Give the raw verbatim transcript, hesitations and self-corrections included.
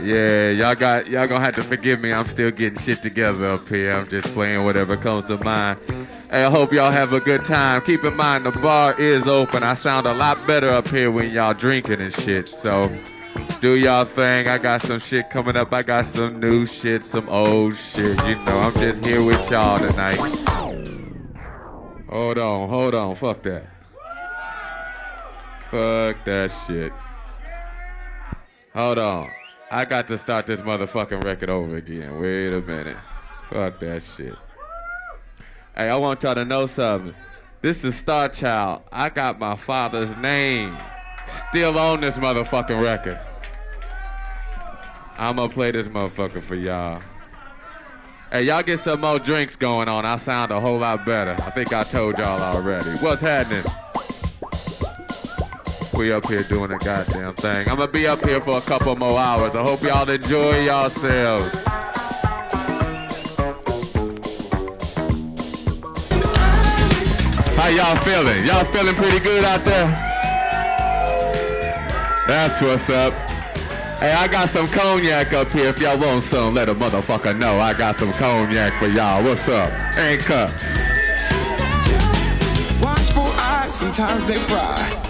Yeah, y'all got y'all gonna have to forgive me. I'm still getting shit together up here. I'm just playing whatever comes to mind. Hey, I hope y'all have a good time. Keep in mind the bar is open. I sound a lot better up here when y'all drinking and shit. So do y'all thing. I got some shit coming up. I got some new shit, some old shit. You know, I'm just here with y'all tonight. Hold on, hold on. Fuck that. Fuck that shit. Hold on. I got to start this motherfucking record over again. Wait a minute. Fuck that shit. Hey, I want y'all to know something. This is Star Child. I got my father's name still on this motherfucking record. I'm gonna play this motherfucker for y'all. Hey, y'all get some more drinks going on. I sound a whole lot better. I think I told y'all already. What's happening? We up here doing a goddamn thing. I'm gonna be up here for a couple more hours. I hope y'all enjoy yourselves. How y'all feeling? Y'all feeling pretty good out there? That's what's up. Hey, I got some cognac up here. If y'all want some, let a motherfucker know. I got some cognac for y'all. What's up? And cups. Watchful eyes, sometimes they pry.